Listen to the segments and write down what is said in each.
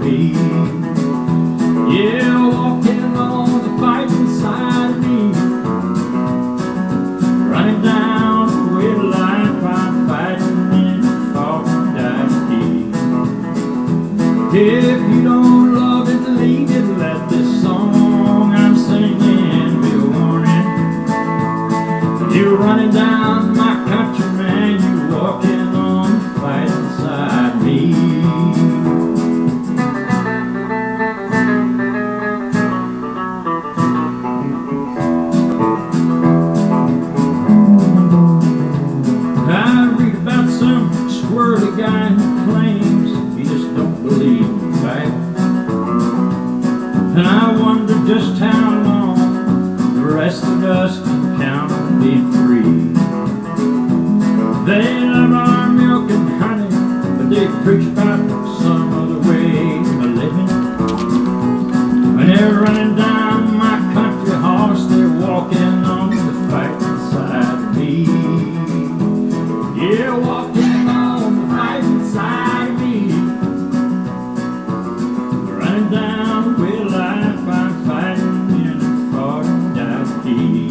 me. Yeah, walking on the fighting side of me. Running down the way of life, I'm fighting in the fought and died key. If you don't love it, leave it, let this song I'm singing be a warning. You're running down my country, man, you walking on the fighting side of me. I read about some squirrely guy who claims he just don't believe in fight. And I wonder just how long the rest of us can count on being free. They love our milk and honey, but they preach about some other way of living. When they're running down my country horse, they're walking on the fighting side of me. Yeah, walking on the fighting side of me. Running down the way of life, I'm fighting in a fought and died key.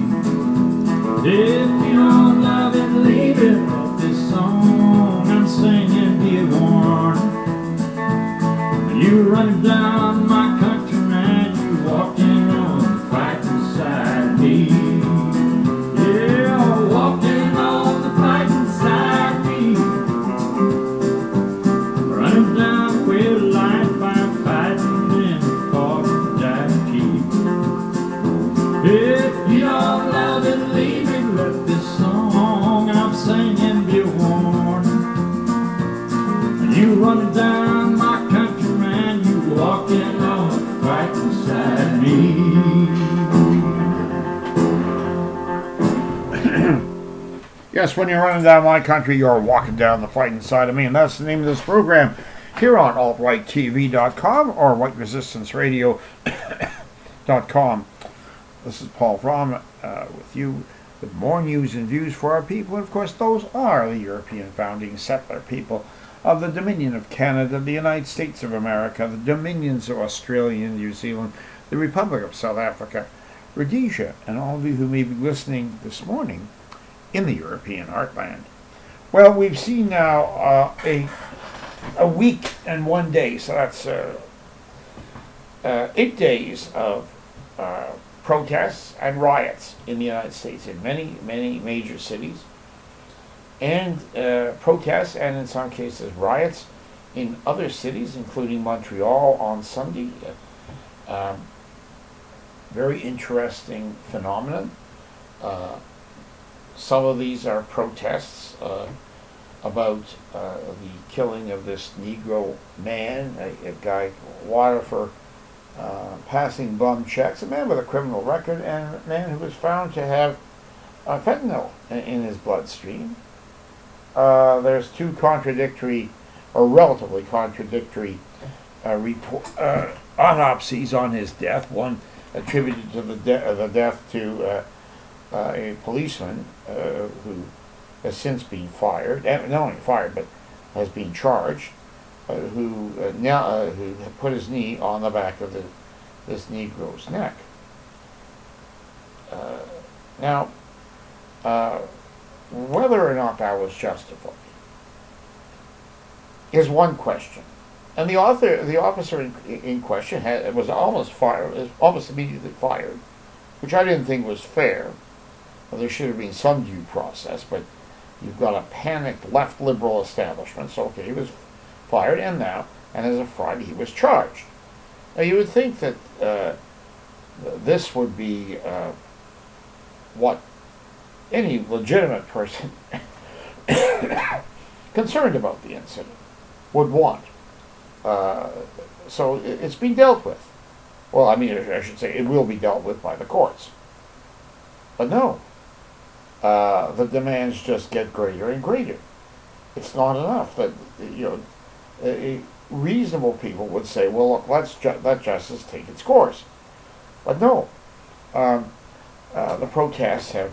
If you don't love it, leave it. Let this song I'm singing be a warning. You running down my country, man, you walking on the fighting side of me. Yeah, walking on the fighting side of me. Running down the way of life, I'm fighting in the fought and died key. If you don't love it, leave it. Let this song I'm singing be a warning. You running down my country, man, you walking on the fighting side of me. Yes, when you're running down my country, you're walking down the fighting side of me, and that's the name of this program here on altrighttv.com or whiteresistanceradio.com. This is Paul Fromm with you with more news and views for our people. And of course, those are the European founding settler people of the Dominion of Canada, the United States of America, the Dominions of Australia and New Zealand, the Republic of South Africa, Rhodesia, and all of you who may be listening this morning in the European heartland. Well, we've seen now a week and 1 day, so that's 8 days of protests and riots in the United States in many, many major cities, and protests and in some cases riots in other cities, including Montreal on Sunday. Very interesting phenomenon. Some of these are protests about the killing of this Negro man, a guy water for passing bum checks, a man with a criminal record, and a man who was found to have fentanyl in his bloodstream. There's two contradictory, or relatively contradictory, autopsies on his death. One attributed to the death to a policeman who has since been fired, and not only fired, but has been charged, who put his knee on the back of this Negro's neck. Now, whether or not that was justified is one question, and the officer in question was almost immediately fired, which I didn't think was fair. Well, there should have been some due process, but you've got a panicked left liberal establishment, so okay, he was fired, and as of Friday, he was charged. Now, you would think that this would be what any legitimate person concerned about the incident would want. So it's being dealt with. Well, I mean, I should say it will be dealt with by the courts. But no, the demands just get greater and greater. It's not enough that, reasonable people would say, well, look, let justice take its course. But no, the protests have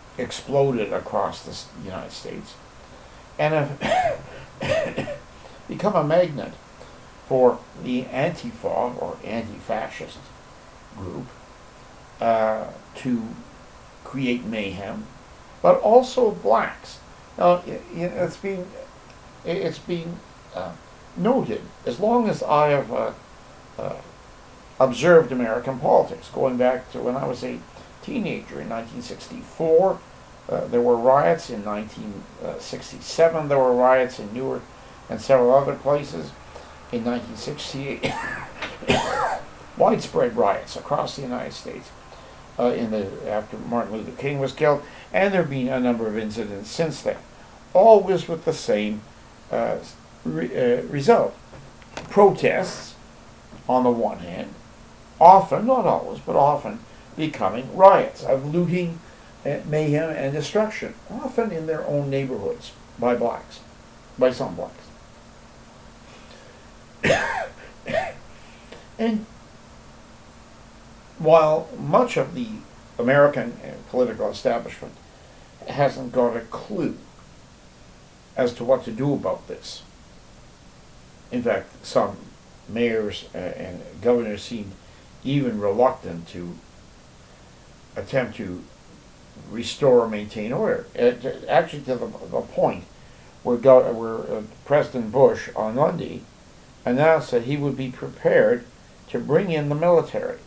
exploded across the United States, and have become a magnet for the Antifa or anti-fascist group to create mayhem, but also blacks. Now, it's been noted, as long as I have observed American politics, going back to when I was a teenager in 1964. There were riots in 1967. There were riots in Newark and several other places. In 1968, widespread riots across the United States after Martin Luther King was killed, and there have been a number of incidents since then, always with the same result. Protests, on the one hand, often, not always, but often, becoming riots of looting, mayhem, and destruction, often in their own neighborhoods by blacks, by some blacks. And while much of the American political establishment hasn't got a clue as to what to do about this, in fact, some mayors and governors seem even reluctant to attempt to restore or maintain order. Actually, to the point where President Bush on Monday announced that he would be prepared to bring in the military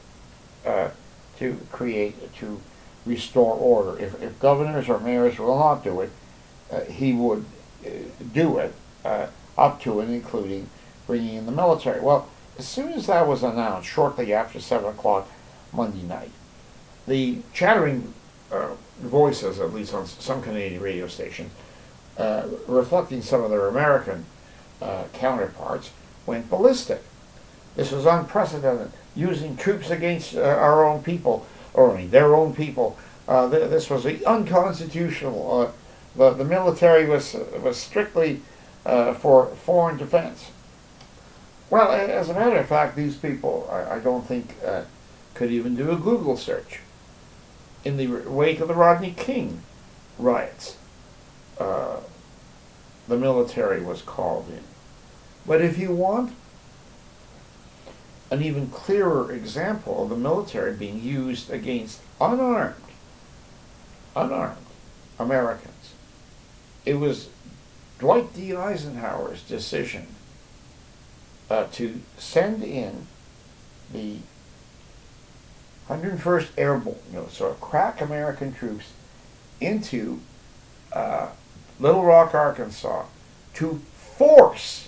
to restore order. If governors or mayors will not do it, he would do it, up to and including bringing in the military. Well, as soon as that was announced, shortly after 7 o'clock Monday night, the chattering voices, at least on some Canadian radio stations, reflecting some of their American counterparts, went ballistic. This was unprecedented, using troops against our own people, or I mean their own people. This was unconstitutional. The military was strictly for foreign defense. Well, as a matter of fact, these people, I don't think, could even do a Google search. In the wake of the Rodney King riots, the military was called in. But if you want an even clearer example of the military being used against unarmed Americans, it was Dwight D. Eisenhower's decision to send in the 101st Airborne, so crack American troops into Little Rock, Arkansas, to force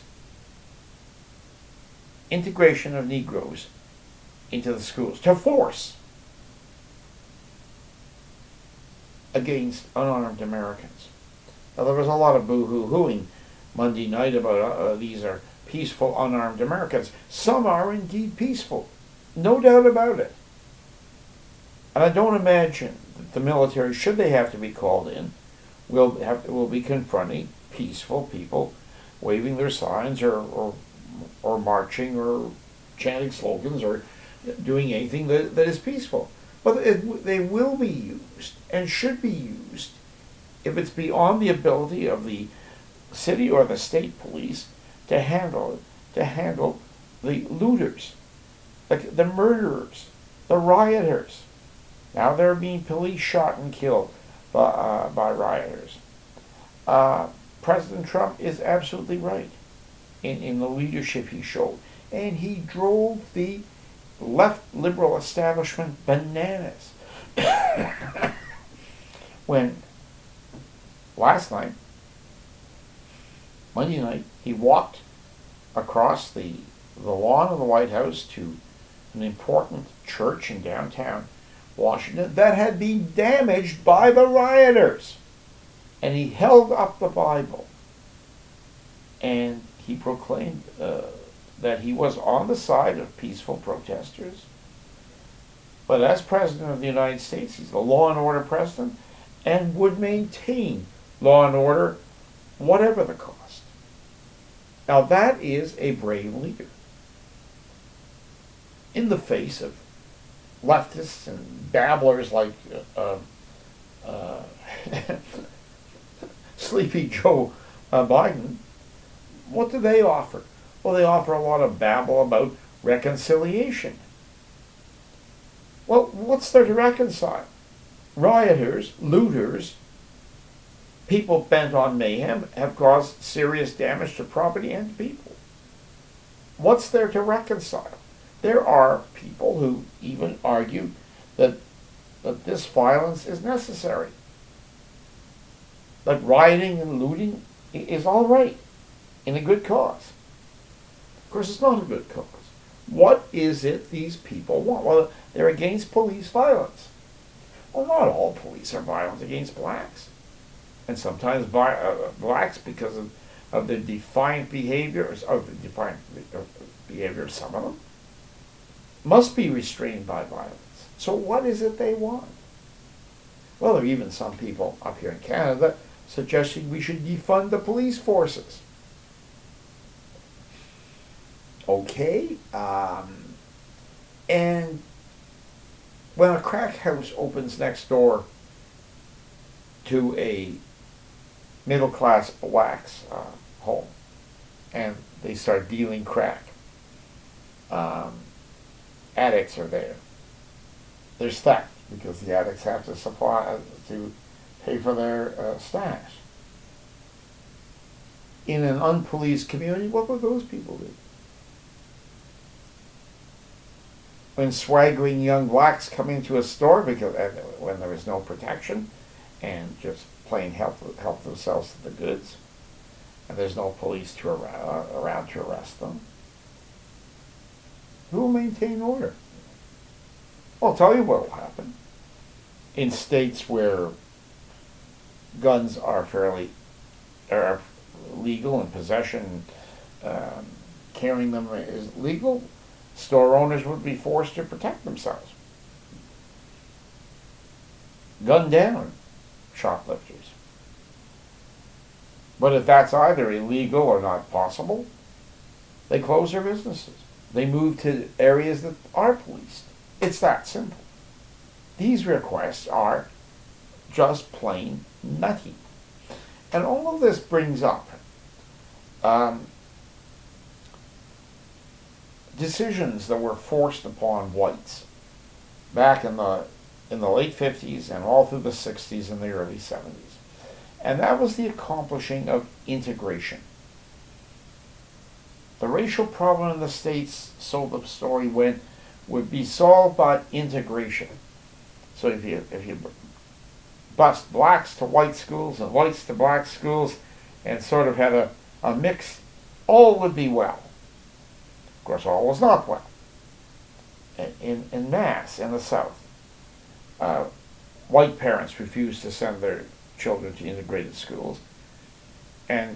integration of Negroes into the schools, to force against unarmed Americans. Now, there was a lot of boo-hoo-hooing Monday night about these are peaceful, unarmed Americans. Some are indeed peaceful, no doubt about it. And I don't imagine that the military, should they have to be called in, will be confronting peaceful people waving their signs or marching or chanting slogans or doing anything that is peaceful. But they will be used and should be used if it's beyond the ability of the city or the state police to handle the looters, the murderers, the rioters. Now they're being police shot and killed by rioters. President Trump is absolutely right in the leadership he showed. And he drove the left liberal establishment bananas. When last night, Monday night, he walked across the lawn of the White House to an important church in downtown Washington that had been damaged by the rioters. And he held up the Bible and he proclaimed that he was on the side of peaceful protesters. But as President of the United States, he's the law and order president and would maintain law and order whatever the cost. Now that is a brave leader in the face of leftists and babblers like Sleepy Joe Biden. what do they offer? Well, they offer a lot of babble about reconciliation. Well, what's there to reconcile? Rioters, looters, people bent on mayhem have caused serious damage to property and people. What's there to reconcile? There are people who even argue that this violence is necessary. That rioting and looting is all right in a good cause. Of course, it's not a good cause. What is it these people want? Well, they're against police violence. Well, not all police are violent against blacks. And sometimes blacks, because of the defiant behavior, of the defiant behavior of some of them, must be restrained by violence. So what is it they want? Well, there are even some people up here in Canada suggesting we should defund the police forces. Okay, and when a crack house opens next door to a middle-class blacks home, and they start dealing crack, addicts are there. There's theft because the addicts have to to pay for their stash. In an unpoliced community, what would those people do? When swaggering young blacks come into a store because when there is no protection and just plain help themselves to the goods, and there's no police around to arrest them, who will maintain order? I'll tell you what will happen. In states where guns are legal and possession, carrying them is legal, store owners would be forced to protect themselves. Gun down shoplifters. But if that's either illegal or not possible, they close their businesses. They move to areas that are policed. It's that simple. These requests are just plain nutty. And all of this brings up decisions that were forced upon whites back in the late 50s and all through the 60s and the early 70s. And that was the accomplishing of integration. The racial problem in the States, so the story went, would be solved by integration. So if you bust blacks to white schools and whites to black schools and sort of had a mix, all would be well. Of course, all was not well. In mass, in the South, white parents refused to send their children to integrated schools, and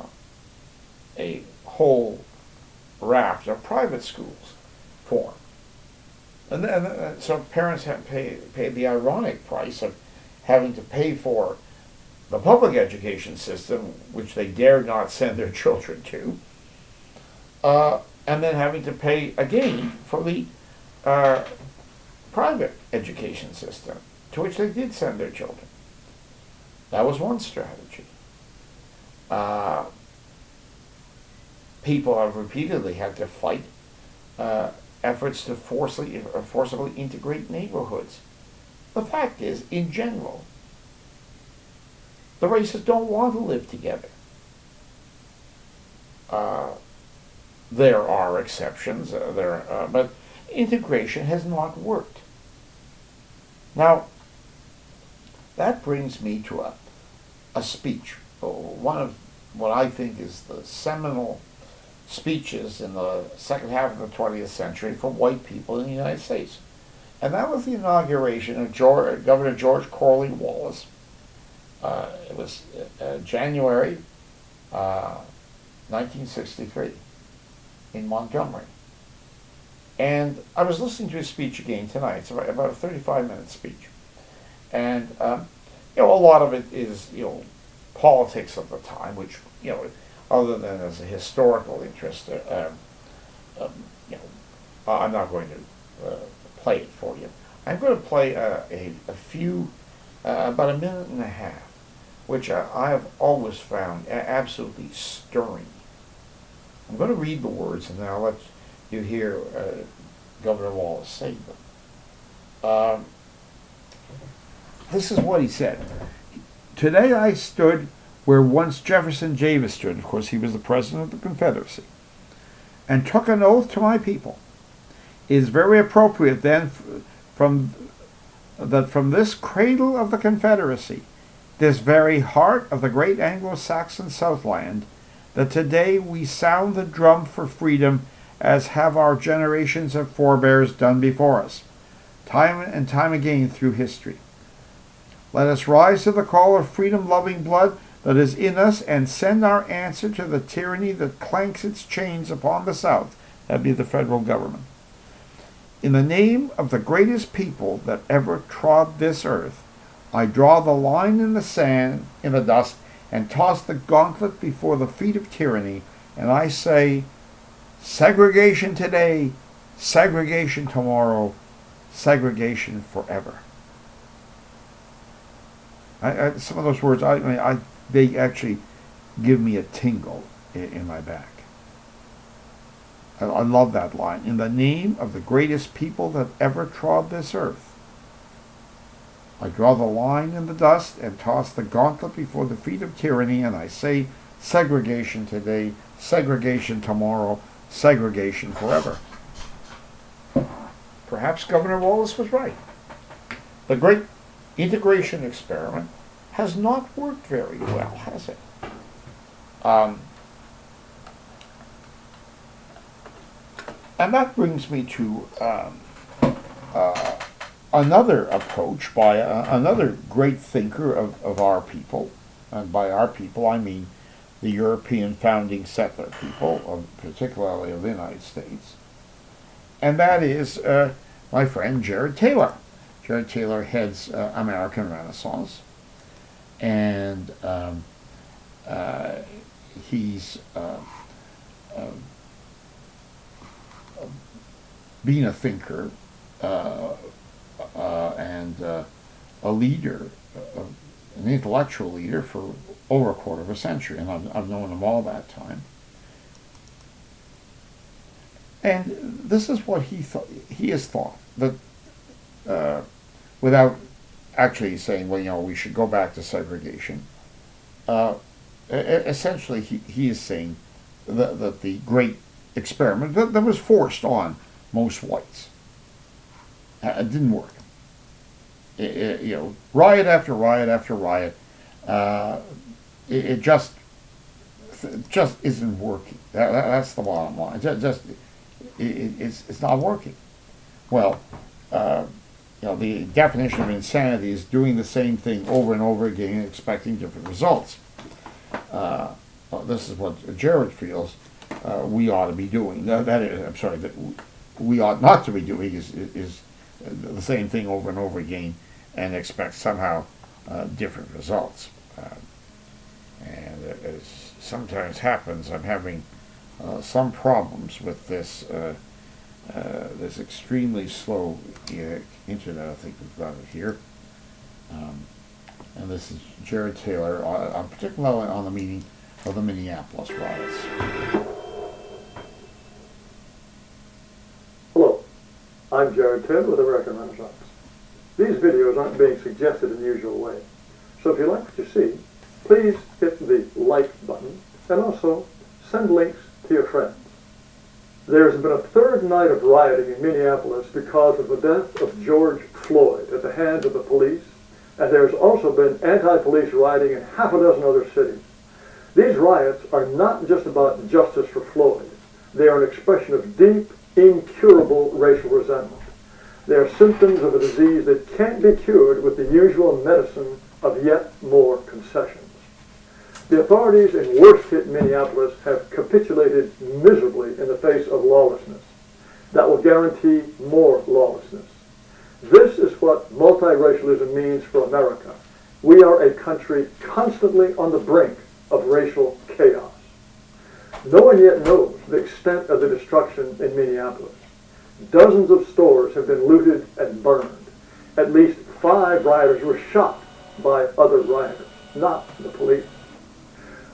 a whole raft of private schools formed. And then, so parents have paid the ironic price of having to pay for the public education system, which they dared not send their children to, and then having to pay again for the private education system, to which they did send their children. That was one strategy. People have repeatedly had to fight efforts to forcibly integrate neighborhoods. The fact is, in general, the races don't want to live together. There are exceptions, but integration has not worked. Now, that brings me to a speech, one of what I think is the seminal speeches in the second half of the 20th century for white people in the United States. And that was the inauguration of Governor George Corley-Wallace. It was January 1963 in Montgomery. And I was listening to his speech again tonight. It's about a 35-minute speech. And, a lot of it is, politics of the time, which, other than as a historical interest, I'm not going to play it for you. I'm going to play a few, about a minute and a half, which I have always found absolutely stirring I'm going to read the words and then I'll let you hear Governor Wallace say them. This is what he said. Today I stood where once Jefferson Davis stood. Of course, he was the president of the Confederacy. And took an oath to my people. It is very appropriate then from this cradle of the Confederacy, this very heart of the great Anglo-Saxon Southland, that today we sound the drum for freedom as have our generations of forebears done before us, time and time again through history. Let us rise to the call of freedom-loving blood that is in us and send our answer to the tyranny that clanks its chains upon the South, that'd be the federal government. In the name of the greatest people that ever trod this earth, I draw the line in the sand, in the dust, and toss the gauntlet before the feet of tyranny, and I say, segregation today, segregation tomorrow, segregation forever. Some of those words, they actually give me a tingle in my back. I love that line. In the name of the greatest people that ever trod this earth, I draw the line in the dust and toss the gauntlet before the feet of tyranny, and I say, segregation today, segregation tomorrow, segregation forever. Perhaps Governor Wallace was right. The great integration experiment has not worked very well, has it? And that brings me to another approach by another great thinker of our people, and by our people I mean the European founding settler people, particularly of the United States, and that is my friend Jared Taylor. Jared Taylor heads American Renaissance, and he's been a thinker and a leader, an intellectual leader for over a quarter of a century, and I've known him all that time. And this is what he has thought, that without actually saying, well, we should go back to segregation. Essentially, he is saying that the great experiment that was forced on most whites, it didn't work. Riot after riot after riot, it just isn't working. That's the bottom line. It's not working. Well, the definition of insanity is doing the same thing over and over again and expecting different results. This is what Jared feels we ought to be doing. That we ought not to be doing is the same thing over and over again and expect somehow different results. And as sometimes happens, I'm having some problems with this this extremely slow internet. I think we've got it here. And this is Jared Taylor, particularly on the meaning of the Minneapolis riots. Hello, I'm Jared Taylor with American Renaissance. These videos aren't being suggested in the usual way. So if you like what you see, please hit the like button and also send links to your friends. There has been a third night of rioting in Minneapolis because of the death of George Floyd at the hands of the police, and there has also been anti-police rioting in half a dozen other cities. These riots are not just about justice for Floyd. They are an expression of deep, incurable racial resentment. They are symptoms of a disease that can't be cured with the usual medicine of yet more concessions. The authorities in worst-hit Minneapolis have capitulated miserably in the face of lawlessness. That will guarantee more lawlessness. This is what multiracialism means for America. We are a country constantly on the brink of racial chaos. No one yet knows the extent of the destruction in Minneapolis. Dozens of stores have been looted and burned. At least 5 rioters were shot by other rioters, not the police.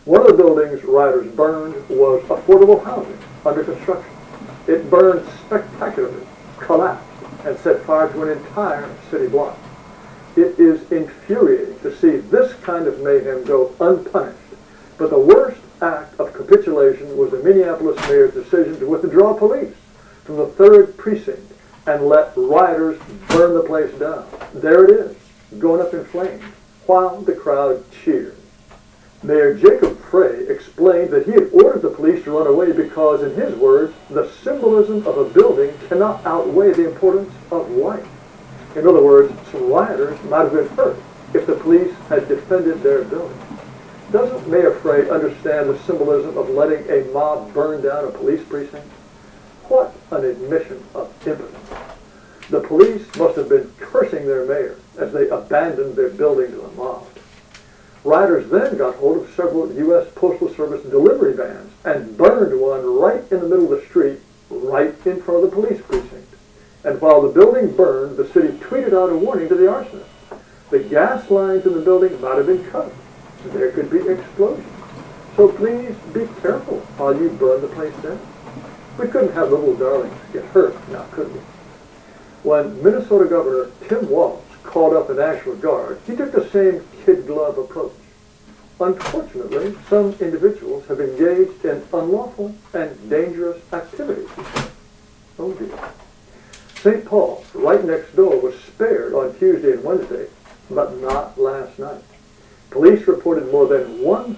One of the buildings rioters burned was affordable housing under construction. It burned spectacularly, collapsed, and set fire to an entire city block. It is infuriating to see this kind of mayhem go unpunished, but the worst act of capitulation was the Minneapolis mayor's decision to withdraw police from the 3rd precinct and let rioters burn the place down. There it is, going up in flames, while the crowd cheered. Mayor Jacob Frey explained that he had ordered the police to run away because, in his words, the symbolism of a building cannot outweigh the importance of life. In other words, some rioters might have been hurt if the police had defended their building. Doesn't Mayor Frey understand the symbolism of letting a mob burn down a police precinct? What an admission of impotence. The police must have been cursing their mayor as they abandoned their building to the mob. Rioters then got hold of several U.S. Postal Service delivery vans and burned one right in the middle of the street, right in front of the police precinct. And while the building burned, the city tweeted out a warning to the arsonists. The gas lines in the building might have been cut. There could be explosions. So please be careful while you burn the place down. We couldn't have the little darlings get hurt now, could we? When Minnesota Governor Tim Walz called up the National Guard, he took the same kid glove approach. Unfortunately, some individuals have engaged in unlawful and dangerous activities. Oh dear. St. Paul, right next door, was spared on Tuesday and Wednesday, but not last night. Police reported more than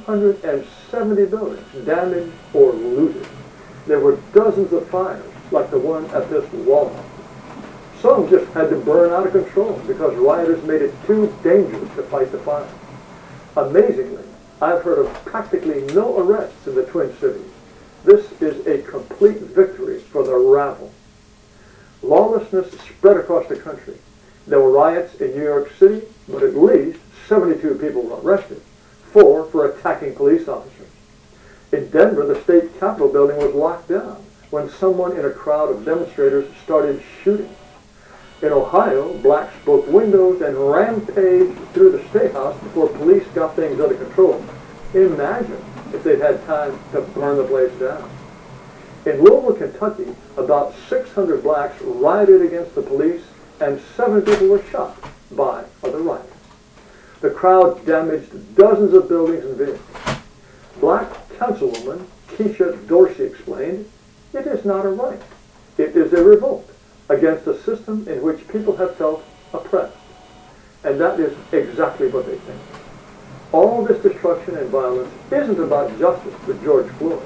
170 buildings damaged or looted. There were dozens of fires, like the one at this Walmart. Some just had to burn out of control because rioters made it too dangerous to fight the fire. Amazingly, I've heard of practically no arrests in the Twin Cities. This is a complete victory for the rabble. Lawlessness spread across the country. There were riots in New York City, but at least 72 people were arrested, 4 for attacking police officers. In Denver, the state capitol building was locked down when someone in a crowd of demonstrators started shooting. In Ohio, blacks broke windows and rampaged through the State House before police got things under control. Imagine if they'd had time to burn the place down. In Louisville, Kentucky, about 600 blacks rioted against the police and 7 people were shot by other rioters. The crowd damaged dozens of buildings and vehicles. Black councilwoman Keisha Dorsey explained, "It is not a riot. It is a revolt against a system in which people have felt oppressed." And that is exactly what they think. All this destruction and violence isn't about justice for George Floyd.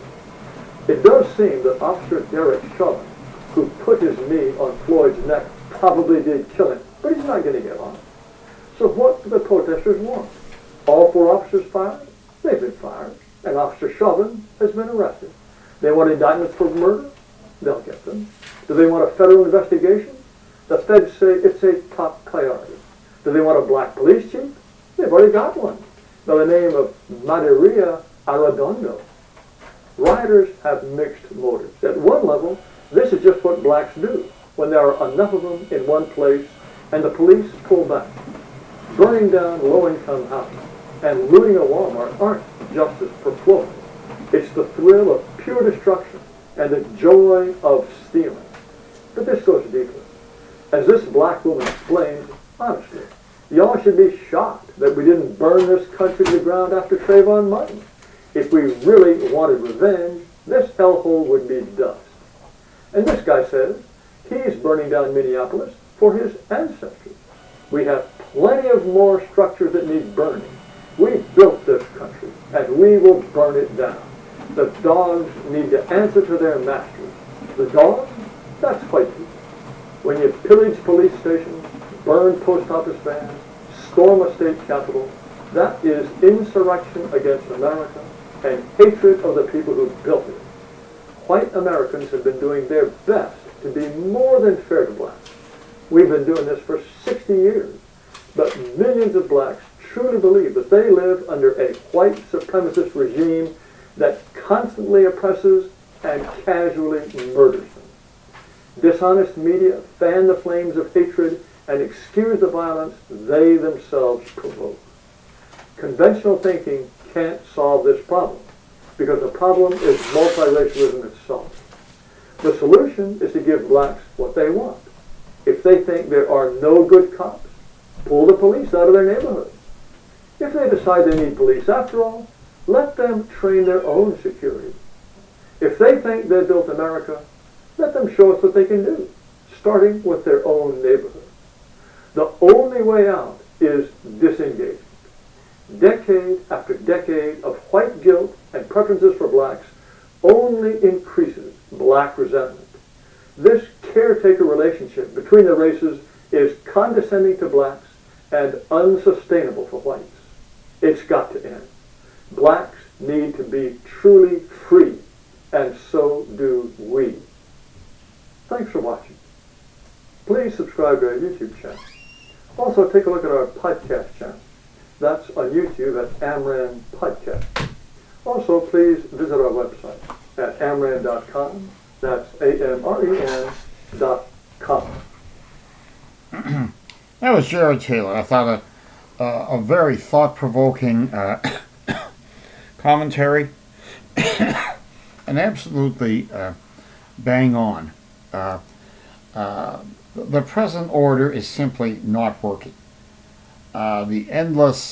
It does seem that Officer Derek Chauvin, who put his knee on Floyd's neck, probably did kill him, but he's not going to get off. So what do the protesters want? All 4 officers fired? They've been fired, and Officer Chauvin has been arrested. They want indictments for murder? They'll get them. Do they want a federal investigation? The feds say it's a top priority. Do they want a black police chief? They've already got one, by the name of Maria Arredondo. Rioters have mixed motives. At one level, this is just what blacks do when there are enough of them in one place and the police pull back. Burning down low-income houses and looting a Walmart aren't justice for Floyd. It's the thrill of pure destruction and the joy of stealing. But this goes deeper. As this black woman explained, honestly, y'all should be shocked that we didn't burn this country to the ground after Trayvon Martin. If we really wanted revenge, this hellhole would be dust. And this guy says he's burning down Minneapolis for his ancestors. We have plenty of more structures that need burning. We built this country, and we will burn it down. The dogs need to answer to their masters. The dogs? That's white people. When you pillage police stations, burn post office vans, storm a state capitol, that is insurrection against America and hatred of the people who built it. White Americans have been doing their best to be more than fair to blacks. We've been doing this for 60 years, but millions of blacks truly believe that they live under a white supremacist regime that constantly oppresses and casually murders them. Dishonest media fan the flames of hatred and excuse the violence they themselves provoke. Conventional thinking can't solve this problem because the problem is multiracialism itself. The solution is to give blacks what they want. If they think there are no good cops, pull the police out of their neighborhood. If they decide they need police after all, let them train their own security. If they think they've built America, let them show us what they can do, starting with their own neighborhood. The only way out is disengagement. Decade after decade of white guilt and preferences for blacks only increases black resentment. This caretaker relationship between the races is condescending to blacks and unsustainable for whites. It's got to end. Blacks need to be truly free, and so do we. Thanks for watching. Please subscribe to our YouTube channel. Also, take a look at our podcast channel. That's on YouTube at Amran Podcast. Also, please visit our website at amran.com. That's AMREN.com. That was Jared Taylor. I thought a very thought-provoking commentary, and absolutely bang on. The present order is simply not working. The endless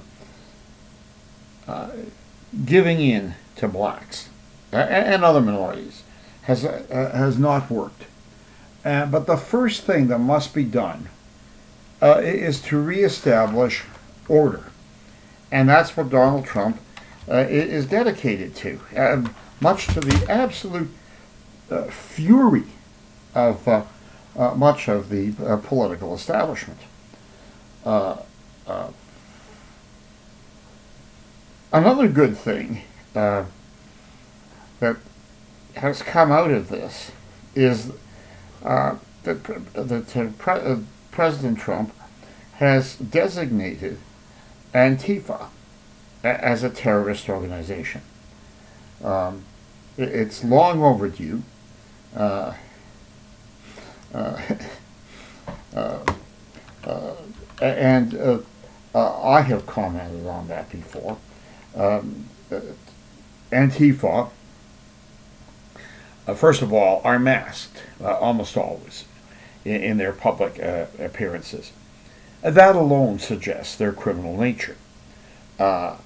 giving in to blacks and other minorities has not worked. But the first thing that must be done is to reestablish order, and that's what Donald Trump is dedicated to, much to the absolute fury of much of the political establishment. Another good thing that has come out of this is that President Trump has designated Antifa as a terrorist organization. It's long overdue. And I have commented on that before. Antifa, first of all, are masked almost always in their public appearances. That alone suggests their criminal nature. A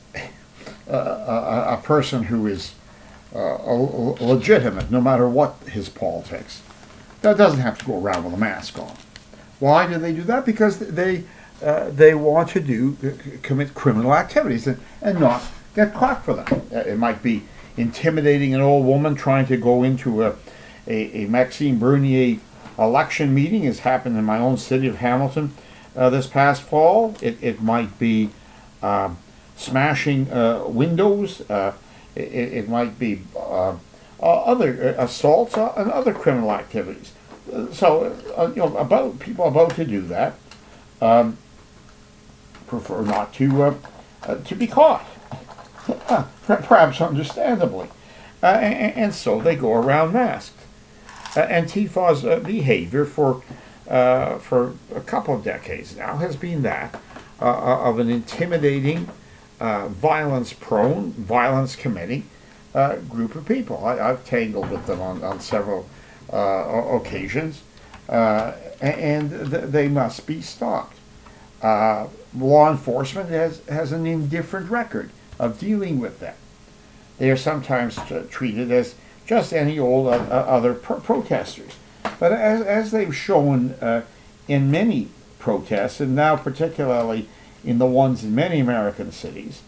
person who is legitimate, no matter what his politics, that doesn't have to go around with a mask on. Why do they do that? Because they want to commit criminal activities and not get caught for them. It might be intimidating an old woman trying to go into a Maxime Bernier election meeting, as happened in my own city of Hamilton this past fall. It might be smashing windows. It might be other assaults and other criminal activities. So, about people about to do that prefer not to be caught, perhaps understandably, and so they go around masked. Antifa's behavior for a couple of decades now has been that of an intimidating, violence-prone, violence-committing group of people. I've tangled with them on several occasions, and they must be stopped. Law enforcement has an indifferent record of dealing with them. They are sometimes treated as just any old other protesters. But as they've shown in many protests, and now particularly in the ones in many American cities,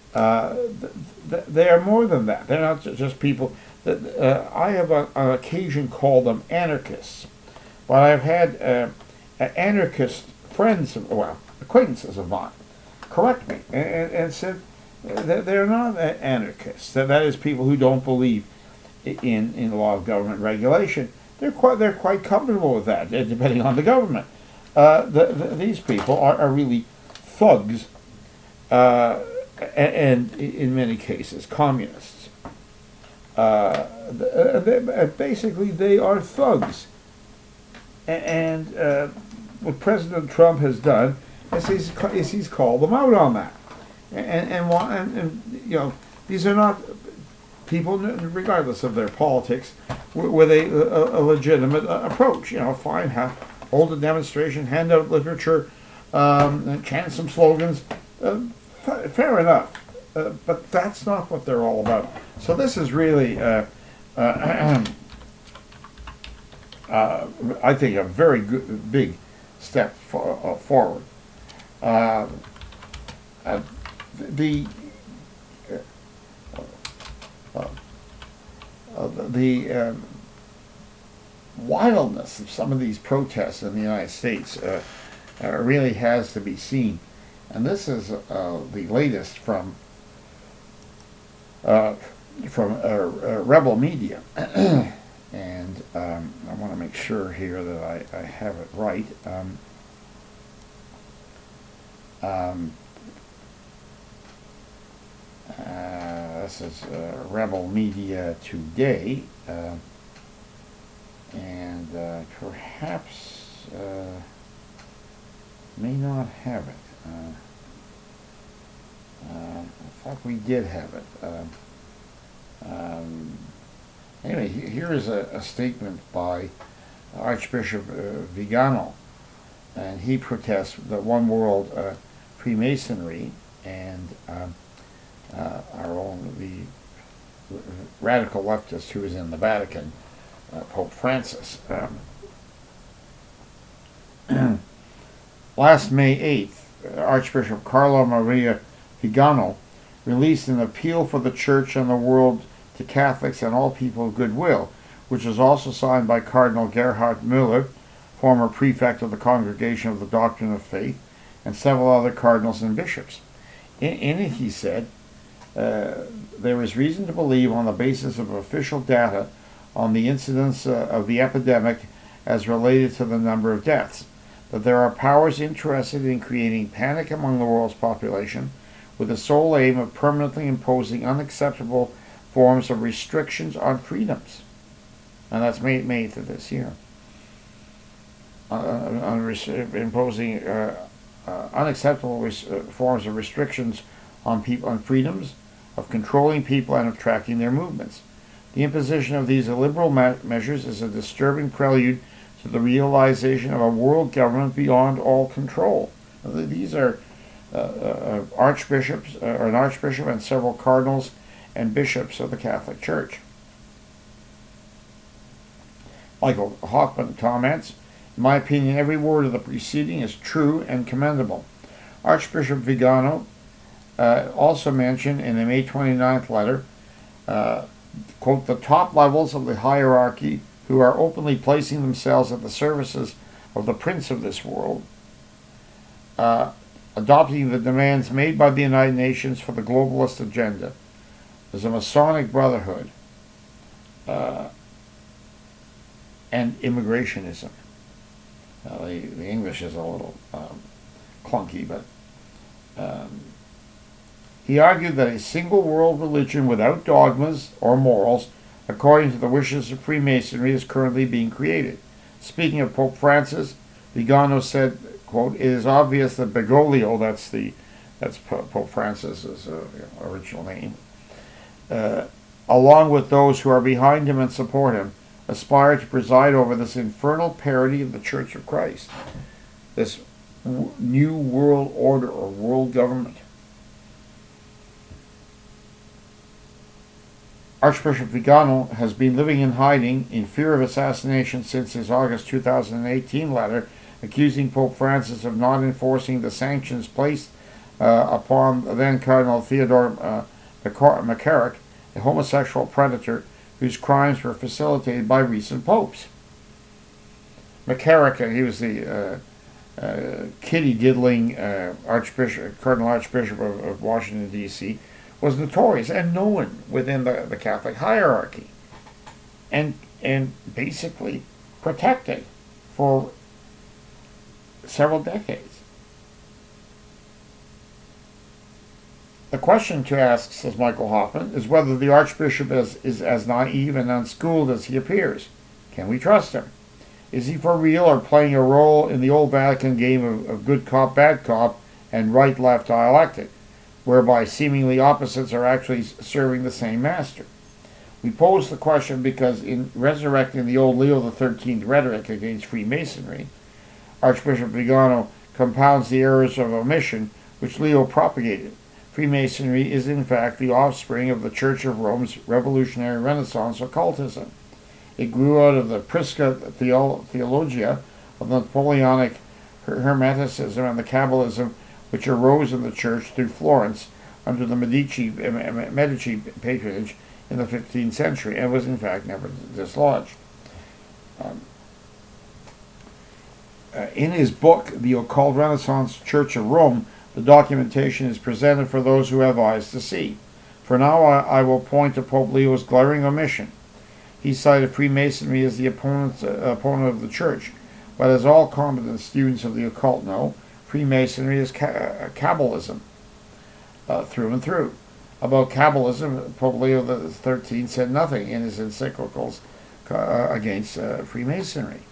they are more than that. They're not just people. I have on occasion called them anarchists, but I've had anarchist friends, acquaintances of mine, correct me and said that they're not anarchists. That is, people who don't believe in the law of government regulation. They're quite comfortable with that, depending on the government. These people are really thugs, and in many cases communists. Basically, they are thugs. And what President Trump has done is he's called them out on that. and you know, these are not people, regardless of their politics, with a legitimate approach. You know, fine, hold a demonstration, hand out literature, chant some slogans. Fair enough, but that's not what they're all about. So this is really, I think, a very good, big step forward. The wildness of some of these protests in the United States really has to be seen, and this is the latest from Rebel Media, and I want to make sure here that I have it right. This is Rebel Media Today, and perhaps may not have it. I thought we did have it. Anyway, here is a statement by Archbishop Vigano, and he protests the one world Freemasonry and our own, the radical leftist who is in the Vatican, Pope Francis. Last May 8th, Archbishop Carlo Maria Vigano released an appeal for the Church and the world to Catholics and all people of goodwill, which was also signed by Cardinal Gerhard Müller, former prefect of the Congregation of the Doctrine of Faith, and several other cardinals and bishops. In it, he said, there is reason to believe, on the basis of official data on the incidence of the epidemic as related to the number of deaths, that there are powers interested in creating panic among the world's population with the sole aim of permanently imposing unacceptable forms of restrictions on freedoms. And that's May 8th of this year. Imposing unacceptable forms of restrictions on people, on freedoms, of controlling people and of tracking their movements. The imposition of these illiberal measures is a disturbing prelude to the realization of a world government beyond all control. These are archbishops, or an archbishop and several cardinals and bishops of the Catholic Church. Michael Hoffman comments, in my opinion, every word of the preceding is true and commendable. Archbishop Vigano also mentioned in the May 29th letter, quote, the top levels of the hierarchy who are openly placing themselves at the services of the prince of this world, adopting the demands made by the United Nations for the globalist agenda. There's a Masonic brotherhood and immigrationism. The English is a little clunky, but he argued that a single world religion without dogmas or morals, according to the wishes of Freemasonry, is currently being created. Speaking of Pope Francis, Vigano said, quote, it is obvious that Bergoglio, that's Pope Francis's original name, along with those who are behind him and support him, aspire to preside over this infernal parody of the Church of Christ, this new world order or world government. Archbishop Vigano has been living in hiding in fear of assassination since his August 2018 letter accusing Pope Francis of not enforcing the sanctions placed upon then Cardinal Theodore McCarrick, a homosexual predator whose crimes were facilitated by recent popes. McCarrick, he was the kitty-diddling Cardinal Archbishop of Washington, D.C., was notorious and known within the Catholic hierarchy, and basically protected for several decades. The question to ask, says Michael Hoffman, is whether the Archbishop is as naive and unschooled as he appears. Can we trust him? Is he for real or playing a role in the old Vatican game of good cop, bad cop, and right-left dialectic? whereby seemingly opposites are actually serving the same master. We pose the question because in resurrecting the old Leo XIII rhetoric against Freemasonry, Archbishop Vigano compounds the errors of omission which Leo propagated. Freemasonry is in fact the offspring of the Church of Rome's revolutionary Renaissance occultism. It grew out of the Prisca Theologia of the Napoleonic Hermeticism and the Kabbalism which arose in the Church through Florence under the Medici patronage in the 15th century and was in fact never dislodged. In his book, The Occult Renaissance Church of Rome, the documentation is presented for those who have eyes to see. For now, I will point to Pope Leo's glaring omission. He cited Freemasonry as the opponent of the Church, but as all competent students of the occult know, Freemasonry is Kabbalism through and through. About Kabbalism, Pope Leo XIII said nothing in his encyclicals against Freemasonry.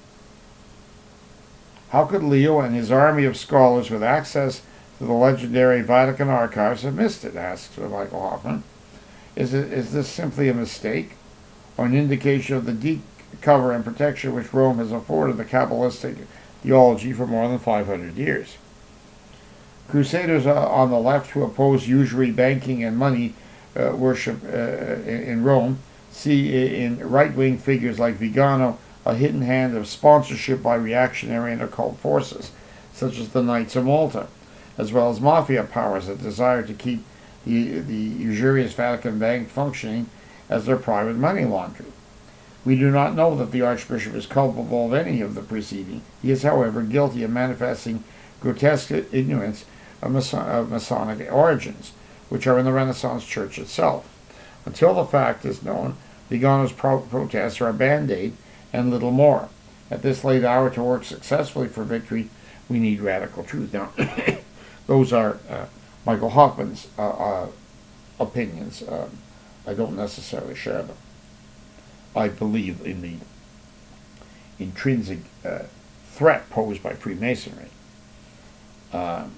How could Leo and his army of scholars with access to the legendary Vatican archives have missed it, asks Michael Hoffman. Is this simply a mistake, or an indication of the deep cover and protection which Rome has afforded the Kabbalistic theology for more than 500 years? Crusaders on the left who oppose usury, banking, and money worship in Rome see in right-wing figures like Vigano a hidden hand of sponsorship by reactionary and occult forces, such as the Knights of Malta, as well as mafia powers that desire to keep the usurious Vatican Bank functioning as their private money laundry. We do not know that the Archbishop is culpable of any of the preceding. He is, however, guilty of manifesting grotesque ignorance of Masonic origins, which are in the Renaissance Church itself. Until the fact is known, Vigano's protests are a band-aid and little more. At this late hour, to work successfully for victory, we need radical truth. Now, those are Michael Hoffman's opinions. I don't necessarily share them. I believe in the intrinsic threat posed by Freemasonry. But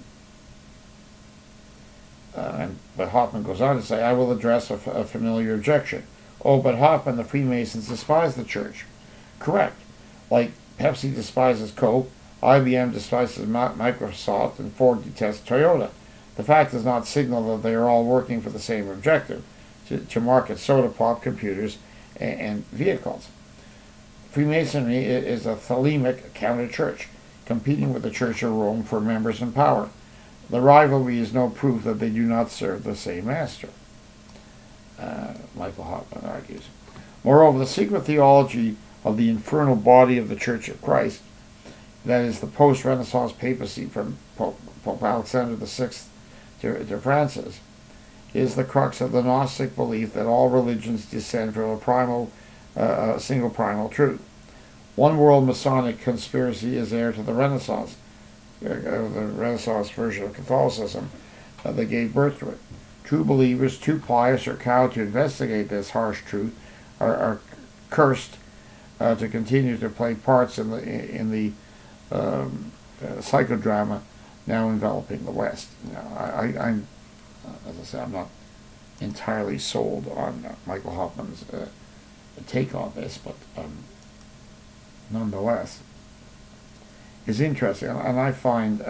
Hoffman goes on to say, I will address a familiar objection. Oh, but Hoffman, the Freemasons despise the Church. Correct. Like Pepsi despises Coke, IBM despises Microsoft, and Ford detests Toyota. The fact does not signal that they are all working for the same objective, to market soda pop, computers, and vehicles. Freemasonry is a thelemic counter-church, competing with the Church of Rome for members and power. The rivalry is no proof that they do not serve the same master, Michael Hoffman argues. Moreover, the secret theology of the infernal body of the Church of Christ, that is the post-Renaissance papacy from Pope Alexander VI to Francis, is the crux of the Gnostic belief that all religions descend from a single primal truth. One world Masonic conspiracy is heir to the Renaissance version of Catholicism that gave birth to it. True believers, too pious or cowed to investigate this harsh truth, are cursed to continue to play parts in the psychodrama now enveloping the West. Now, I'm as I say, I'm not entirely sold on Michael Hoffman's take on this, but nonetheless, it's interesting, and I find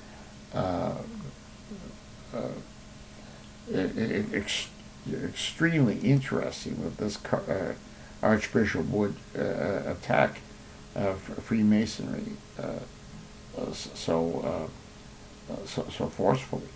extremely interesting that this Archbishop would attack Freemasonry so forcefully.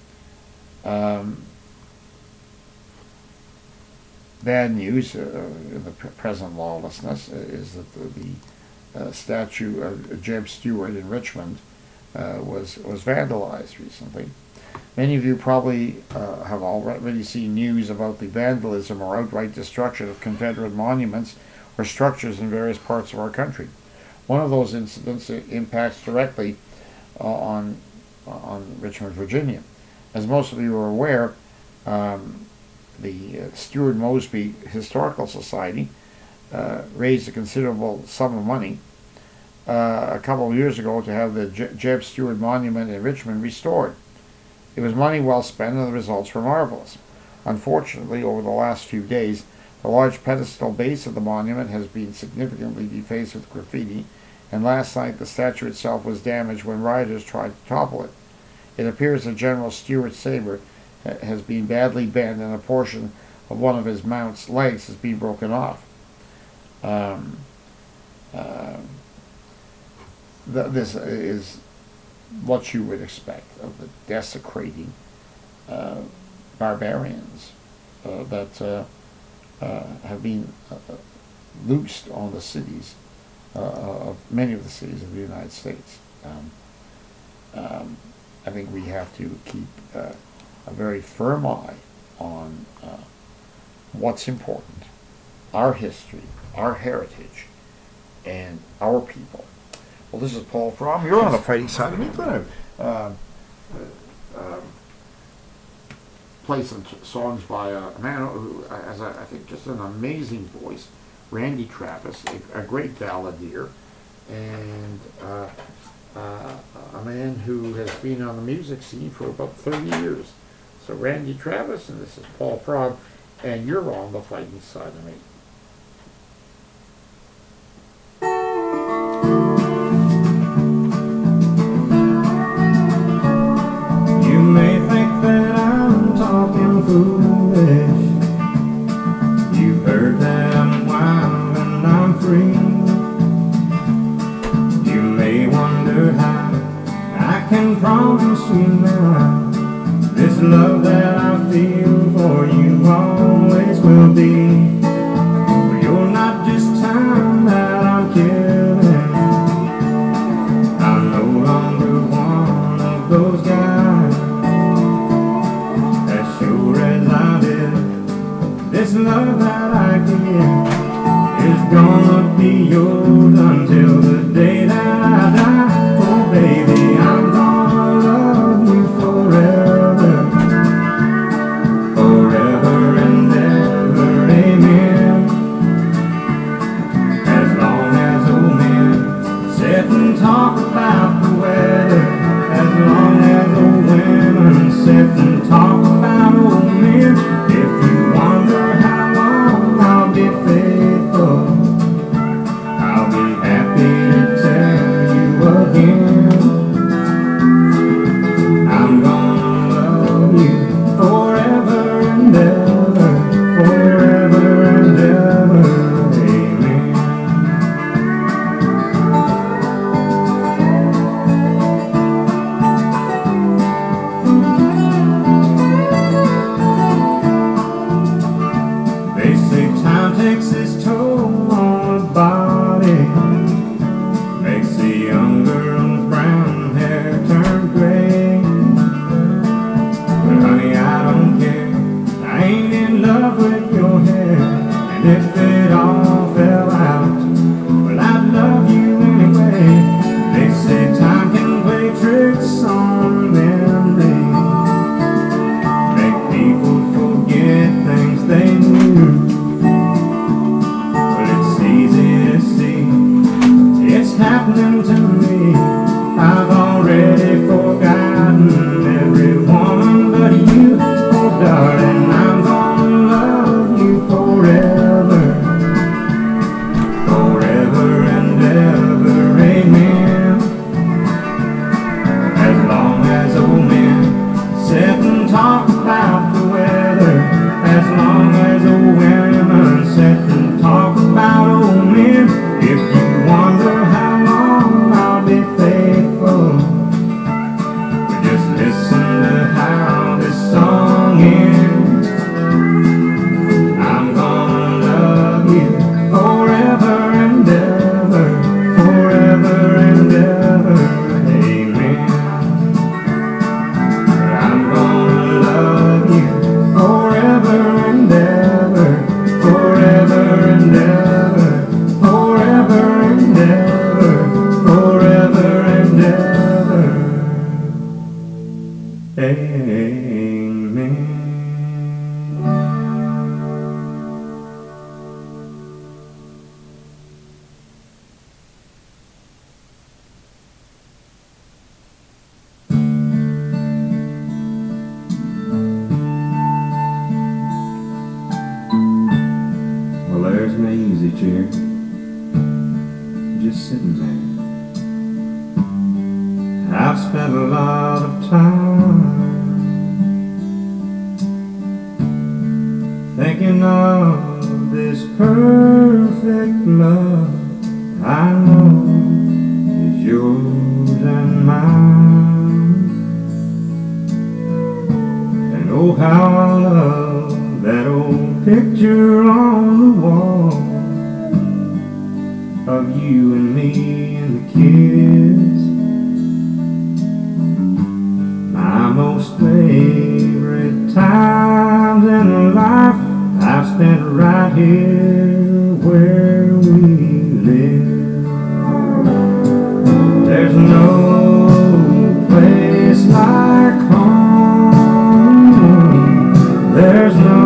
Bad news in the present lawlessness is that the statue of Jeb Stuart in Richmond was vandalized recently. Many of you probably have already seen news about the vandalism or outright destruction of Confederate monuments or structures in various parts of our country. One of those incidents impacts directly on Richmond, Virginia. As most of you are aware, the Stuart Mosby Historical Society raised a considerable sum of money a couple of years ago to have the Jeb Stuart Monument in Richmond restored. It was money well spent and the results were marvelous. Unfortunately, over the last few days, the large pedestal base of the monument has been significantly defaced with graffiti, and last night the statue itself was damaged when rioters tried to topple it. It appears that General Stuart Sabre has been badly bent and a portion of one of his mount's legs has been broken off. This is what you would expect of the desecrating barbarians that have been loosed on the cities of many of the cities of the United States. I think we have to keep a very firm eye on what's important, our history, our heritage, and our people. Well, this is Paul Fromm. You're on the fighting side of me. I'm going to play some songs by a man who has, I think, just an amazing voice, Randy Travis, a great balladeer, and a man who has been on the music scene for about 30 years. So Randy Travis, and this is Paul Fromm, and you're on the fighting side of me. You may think that I'm talking foolish. You've heard that I'm wild and I'm free. You may wonder how I can promise you now this love that I feel for you always will be. But you're not just time that I'm killing. I'm no longer one of those guys. As sure as I live, this love that I give is gonna be yours until the day that I die. Oh baby, I'm gonna love you forever, forever and ever, amen. As long as old men sit and talk about the weather, as long as old women sit and talk about old men. If you wonder how long I'll be faithful, I'll be happy to tell you again. I'm gonna love you forever and ever, forever and ever, amen. They say time takes its toll on the body, makes the young girl's brown hair turn gray. But honey, I don't care, I ain't in love with your hair. And if it all fell out, well, I'd love you anyway. They say time can play tricks on memory, make people forget things they knew. But it's easy to see, it's happening to me. I've already forgotten every woman but you. Oh darling, I'm gonna love you forever, forever and ever, amen. As long as old men sit and talk about the weather, as long as old women sit and talk about old men. If you wonder how long I'll be faithful, just sitting there. I've spent a lot of time thinking of this perfect love I know is yours and mine. And oh, how I love that old picture on the wall of you and me and the kids. My most favorite times in life I've spent right here where we live. There's no place like home. There's no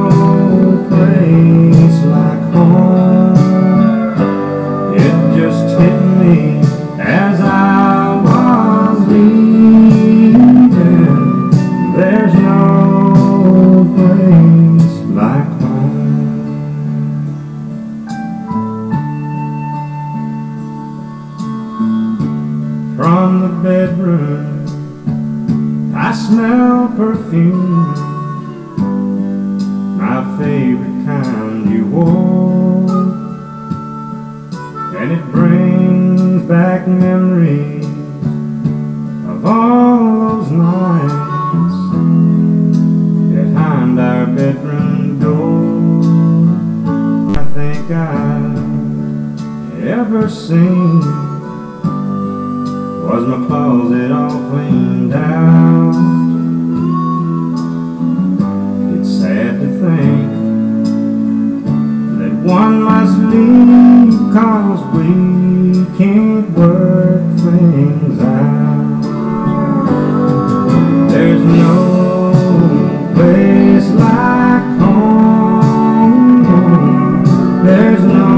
place like home. It just hit me as I was leaving. There's no place like home. From the bedroom I smell perfume, my favorite kind you wore, and it brings back memories of all those nights behind our bedroom door. I think I've ever seen was my closet all cleaned out. It's sad to think that one must leave 'cause we can't work things out. There's no place like home. There's no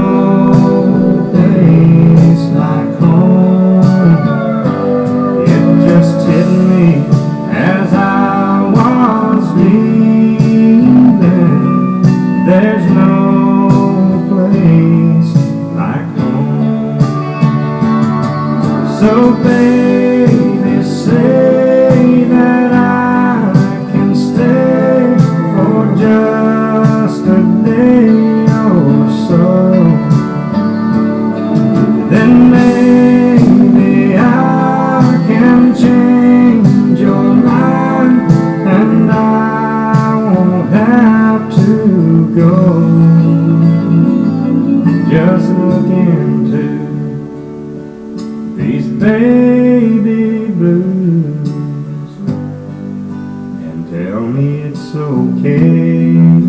place like home. It just hit me as I was leaving. There's no place like home. So baby, say that I can stay for just a day or so. Then maybe I can change your mind and I won't have to go. Just look into these baby blues and tell me it's okay.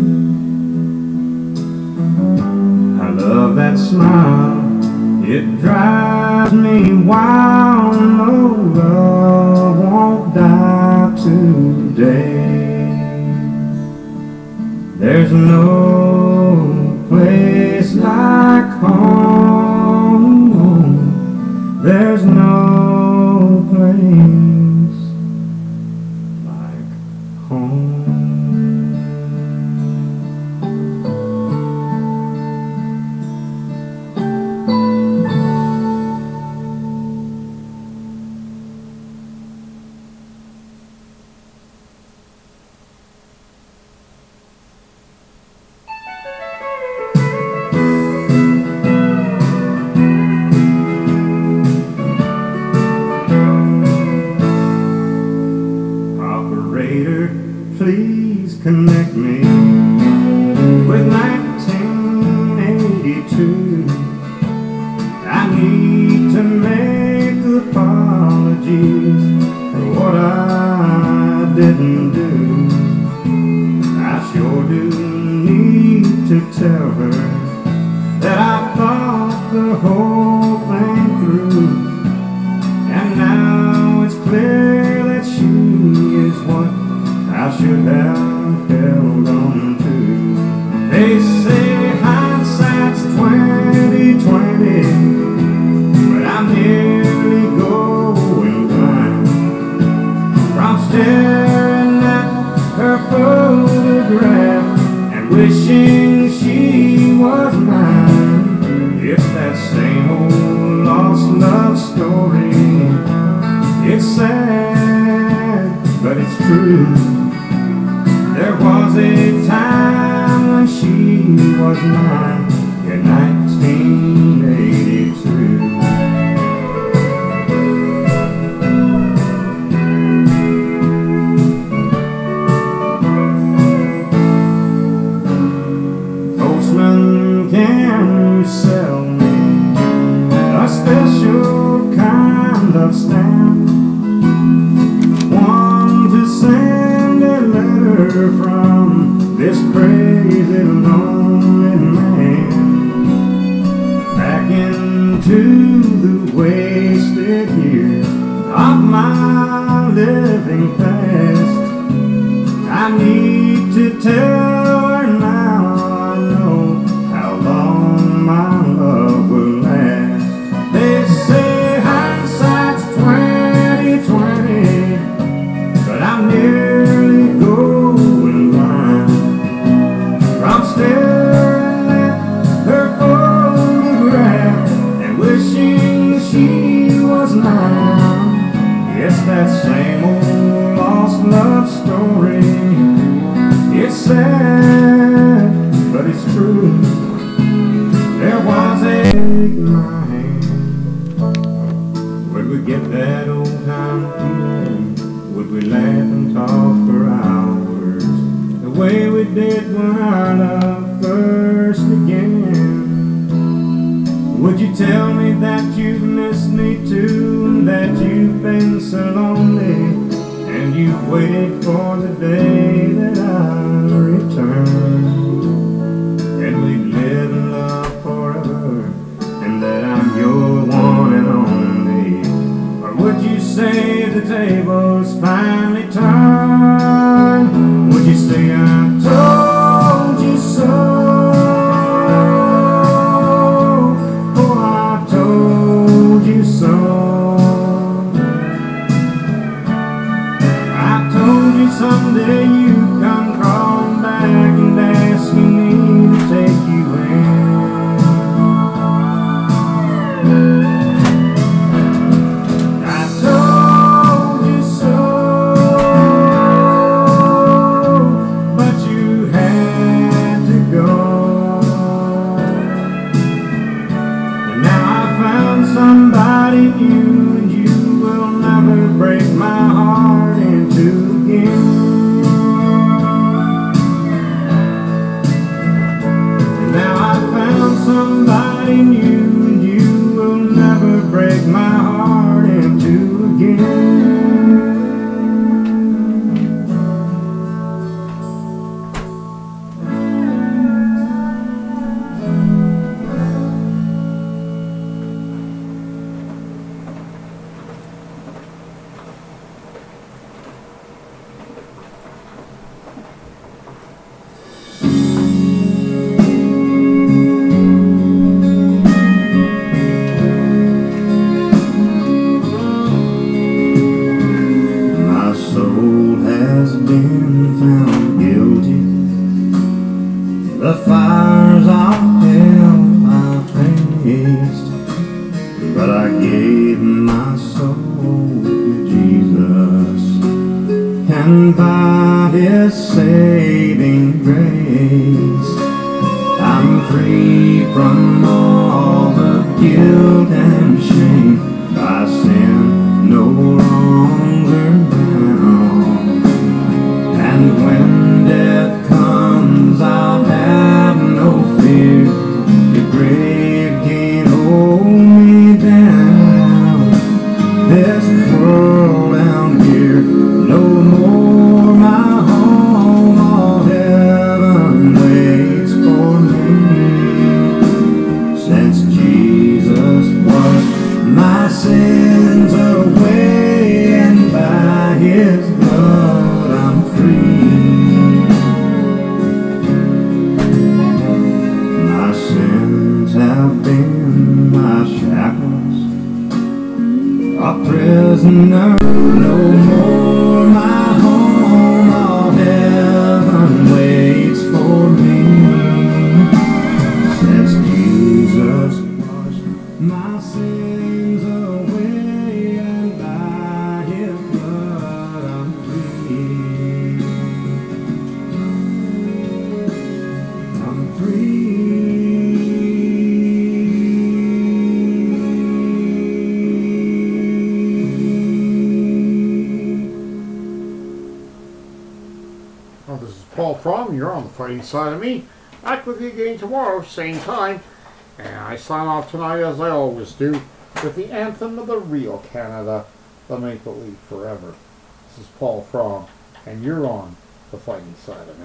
I love that smile, it drives me wild. No love won't die today. There's no place like home. There's no place like home. Please connect me with 1982. I need to make apologies for what I didn't do. I sure do need to tell her that I thought the whole thing through, and now it's clear that she is what I should have held on to. They say hindsight's 20/20, but I'm nearly going blind from staring at her photograph and wishing she was mine. It's that same old sad, but it's true. There was a time when she was mine in 1982. Postman, can you sell me a special kind of stamp? One to send a letter from this crazy lonely man back into the wasted years of my living past. I need to tell her now I know how long my love will last. They say hindsight's 20/20, but I'm nearly going blind from staring at her photograph and wishing she was mine. Yes, that same old lost love story. It's sad, but it's true. There was a take my hand. Would we get that old time feeling? Would we laugh and talk for hours the way we did when our love first began? Would you tell me that you've missed me too, and that you've been so lonely, and you've waited for the day that I return, and we'd live in love forever, and that I'm your one and only? Or would you say the tables finally turned? Would you say I told you so? Oh, I told you so. I told you someday you'd come crawling back and asking me to take you in. I told you so, but you had to go. And now I found somebody new, and you will never break my heart in two again. And now I found somebody new, and you will never break my heart in two again. My soul has been found guilty. The fires of hell I faced, but I gave my soul to Jesus, and by His saving grace I'm free from all the guilt and shame. By sin no longer bound, and when death comes I'll have no fear. The grave can't hold me down. This world down here no more my home. All heaven waits for me, since Jesus washed my sins away, and by His blood I'm free. My sins have been my shackles, a prisoner no more my home. All heaven waits for me, since Jesus washed my sins away, and by His Fromm. You're on the fighting side of me. Back with you again tomorrow, same time. And I sign off tonight, as I always do, with the anthem of the real Canada, the Maple Leaf Forever. This is Paul Fromm, and you're on the fighting side of me.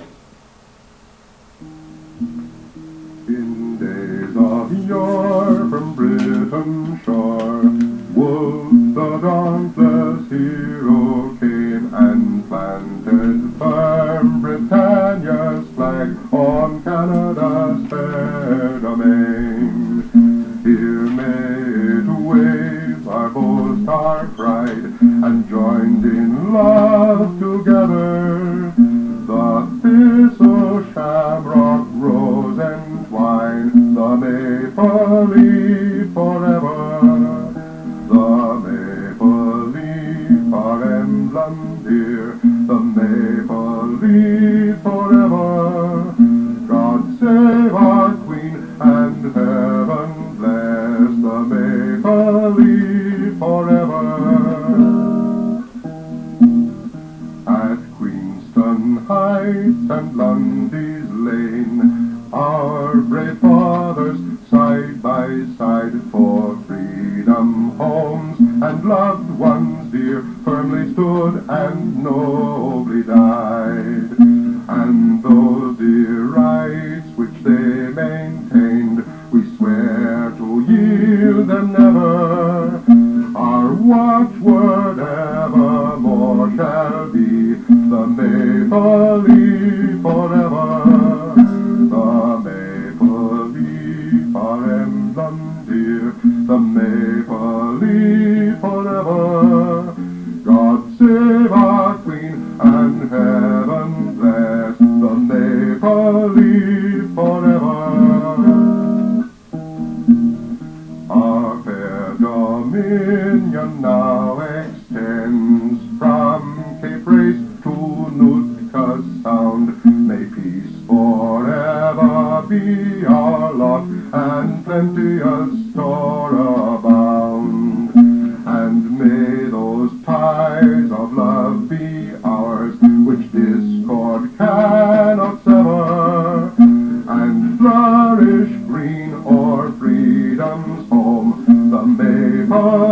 In days of yore from Britain's shore, Wolfe the dauntless hero came and planted firm Britannia's flag on Canada's fair domain. Here may it wave our boast, our pride, and joined in love together. The thistle, shamrock, rose, entwine the maple leaf forever. The maple leaf, our emblem dear, the maple leaf forever. God save our Queen and heaven bless the maple leaf forever. At Queenston Heights and Lundy's Lane, our brave fathers side by side for freedom, homes and loved ones dear firmly stood and nobly died. And those dear rights which they maintained, we swear to yield them never. Our watchword evermore shall be the maple leaf forever. The maple leaf, our emblem dear, the maple leaf forever. God save our Queen and heaven bless the maple leaf forever. Our fair dominion now extends from Cape Race to Nootka Sound. May peace forever be our lot, and plenteous store abound. And may those ties of love be ours, which discord cannot sever, and flourish green o'er freedom's home, the maple